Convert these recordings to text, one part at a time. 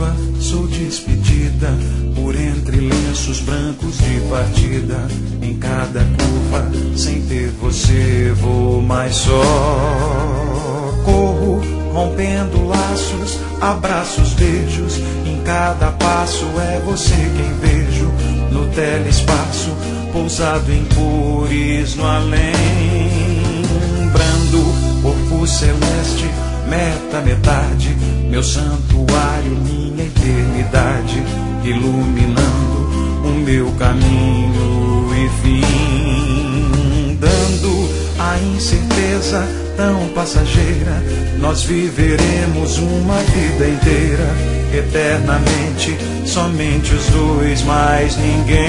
turva, sou despedida por entre lenços brancos de partida. Em cada curva, sem ter você, vou mais só. Corro, rompendo laços, abraços, beijos. Em cada passo é você quem vejo. No telespaço, pousado em cores no além. Brando, corpo celeste, meta, metade, meu santuário, minha eternidade, iluminando o meu caminho e fim. Dando a incerteza tão passageira, nós viveremos uma vida inteira, eternamente, somente os dois, mais ninguém.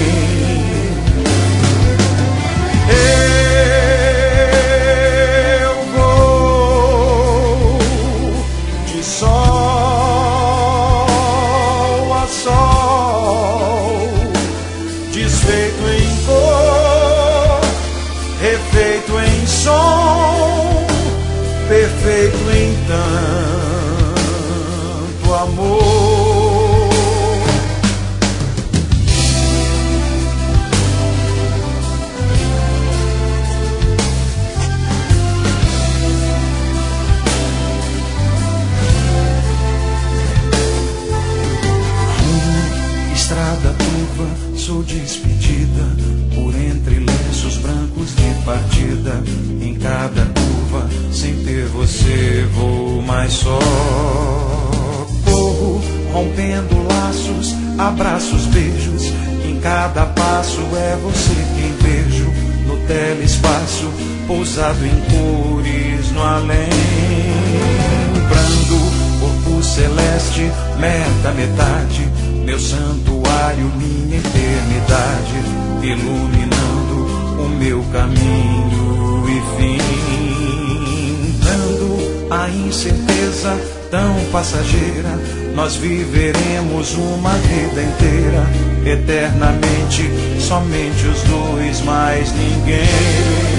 Eu vou de sol a sol, desfeito em cor, refeito em som, perfeito em tanto amor. Estrada turva, sou despedida por entre lenços brancos de partida. Em cada curva, sem ter você, vou mais só. Corro, rompendo laços, abraços, beijos. Em cada passo é você quem vejo. No telespaço, pousado em cores no além. Brando, corpo celeste, meta, metade, meu santuário, minha eternidade, iluminando o meu caminho e fim. Dando a incerteza tão passageira, nós viveremos uma vida inteira, eternamente, somente os dois, mais ninguém.